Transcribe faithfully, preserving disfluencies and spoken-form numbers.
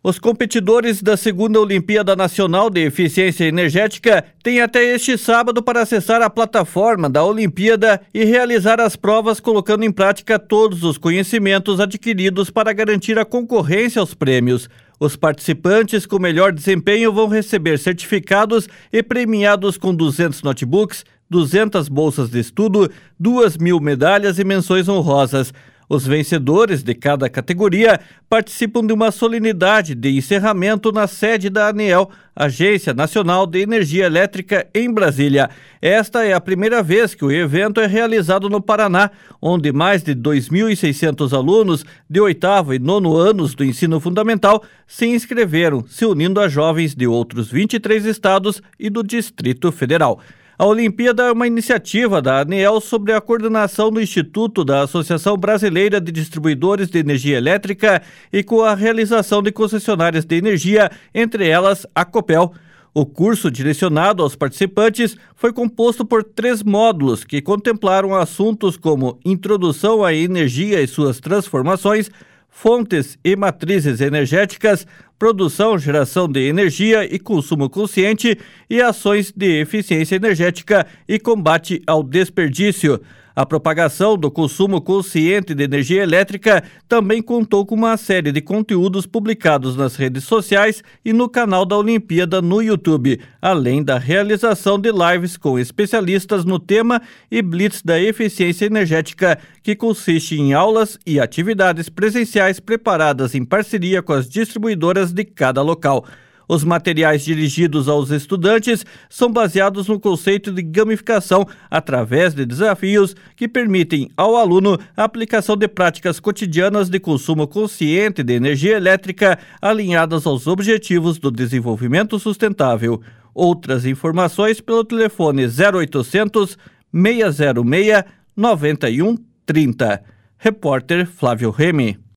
Os competidores da segunda Olimpíada Nacional de Eficiência Energética têm até este sábado para acessar a plataforma da Olimpíada e realizar as provas colocando em prática todos os conhecimentos adquiridos para garantir a concorrência aos prêmios. Os participantes com melhor desempenho vão receber certificados e premiados com duzentos notebooks, duzentas bolsas de estudo, duas mil medalhas e menções honrosas. Os vencedores de cada categoria participam de uma solenidade de encerramento na sede da ANEEL, Agência Nacional de Energia Elétrica, em Brasília. Esta é a primeira vez que o evento é realizado no Paraná, onde mais de dois mil e seiscentos alunos de oitavo e nono anos do ensino fundamental se inscreveram, se unindo a jovens de outros vinte e três estados e do Distrito Federal. A Olimpíada é uma iniciativa da ANEEL sobre a coordenação do Instituto da Associação Brasileira de Distribuidores de Energia Elétrica e com a realização de concessionárias de energia, entre elas a Copel. O curso direcionado aos participantes foi composto por três módulos que contemplaram assuntos como introdução à energia e suas transformações, fontes e matrizes energéticas, produção, geração de energia e consumo consciente e ações de eficiência energética e combate ao desperdício. A propagação do consumo consciente de energia elétrica também contou com uma série de conteúdos publicados nas redes sociais e no canal da Olimpíada no YouTube, além da realização de lives com especialistas no tema e blitz da eficiência energética, que consiste em aulas e atividades presenciais preparadas em parceria com as distribuidoras de cada local. Os materiais dirigidos aos estudantes são baseados no conceito de gamificação através de desafios que permitem ao aluno a aplicação de práticas cotidianas de consumo consciente de energia elétrica alinhadas aos objetivos do desenvolvimento sustentável. Outras informações pelo telefone zero oitocentos, seis zero seis, nove um três zero. Repórter Flávio Remy.